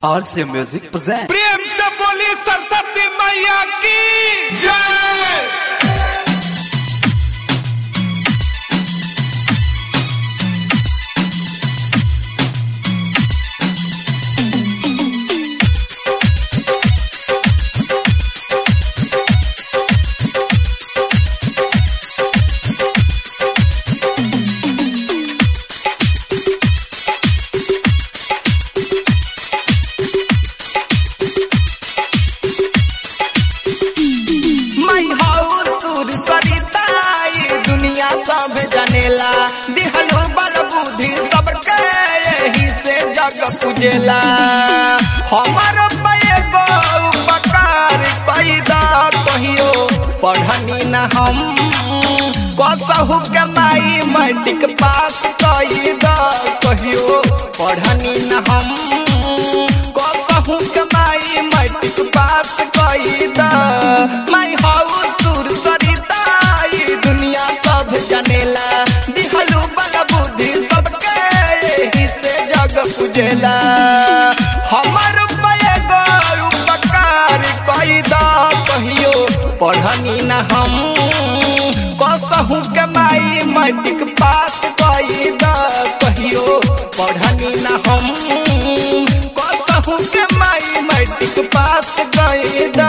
RC Music present। प्रेम से बोली सरस्वती मैया की जय। सब जनेला दिहलो बल बुद्धि सबके यही से जग पूजेला। हमर एगो उपकार पैदा कहियो पढ़नी न हम कसहु के माई मैट्रिक पास कैदा कहियो पढ़नी न हम कसहु के माई मैट्रिक पास कैदा। माई हाउ सुर सरिता दुनिया सब जनेला दिहलू बल बुद्धि सबके यही से जग पूजेला। हमर एगो उपकार कैदा कहियो पढ़नी न हम कसहु के माई मैट्रिक पास कैदा कहियो पढ़नी न हम कसहु के माई मैट्रिक पास कैदा।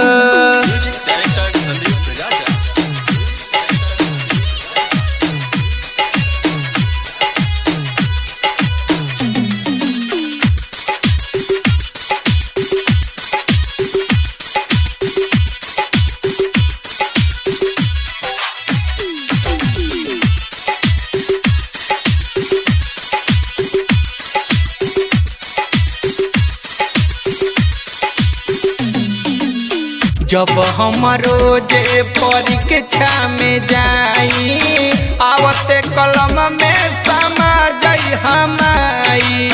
जब हमरो जे परीक्षा में जाई आवते कलम में समा जाई हमाई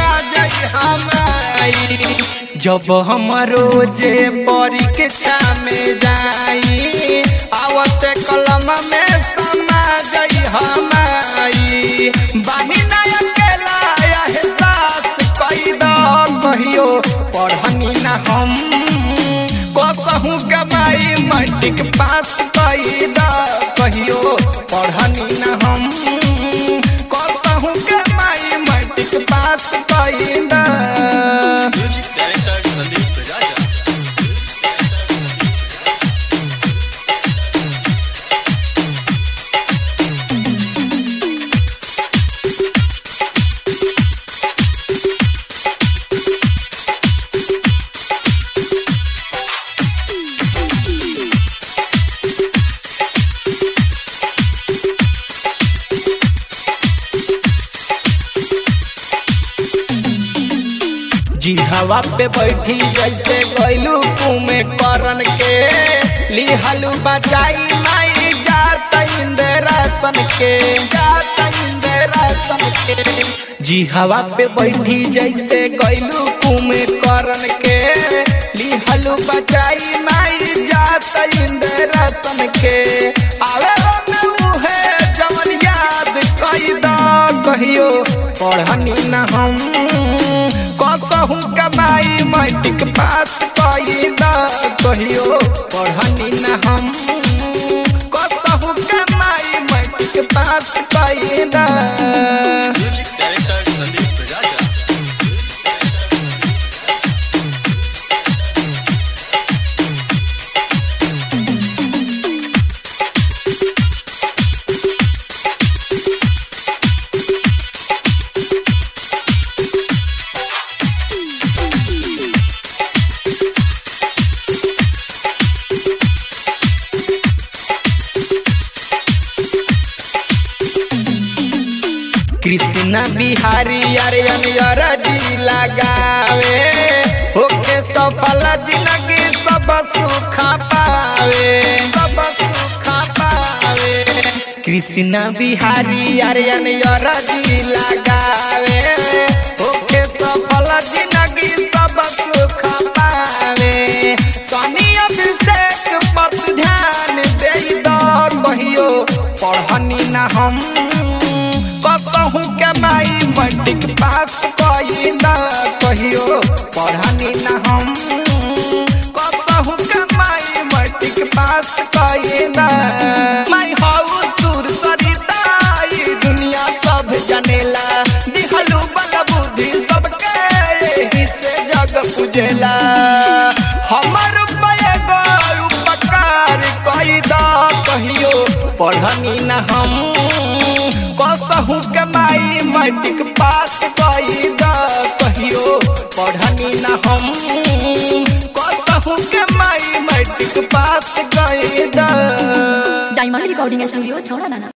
जब हमरो जे परीक्षा में जाई आवते कलम में समा जाई हमाई। बानी ना अकेला एहसास कैदा कहियो पढ़नी ना हम कसहु के माई मैट्रिक पास कैदा कहियो पढ़नी न हम कसहु के माई मैट्रिक पास कैदा। जी हवा पे बैठी जैसे गैलू कुमे करन के लिहलू बचाई माई जात इंद्रासन के जी हवा पे बैठी जैसे गैलू कुमे करन के लिहलू बचाई माई जात इंद्रासन के। आवे उहे जवन याद कैदा कहियो पढ़नी न हम कसहु के माई मैट्रिक पास कैदा कहियो पढ़नी न हम कसहु के माई मैट्रिक पास कैदा। कृष्ण बिहारी अरजी लगावे होके सफल जिंदगी सब सुख पावे कृष्ण बिहारी अरजी लगावे होके सफल जिंदगी सब सुख पावे। शनि अभिषेक पर ध्यान दे कहियो पढ़नी न हम कसहु के माई मैट्रिक पास कैदा कहियो कहियो पढ़नी न हम कसहु कमाई मैट्रिक पास कइदा माई हाउ दूर सरिता ई दुनिया सब जनेला दिहलु बल बुद्धि सबके एही से जग पूजेला हमर पैगो उपकार कइदा कहियो पढ़नी न हम कसहु कमाई मैट्रिक पास कइदा कहियो पढ़नी न हम कसहु कमाई मैट्रिक पास कइदा डायमंड रिकॉर्डिंग स्टूडियो छौड़ा दाना।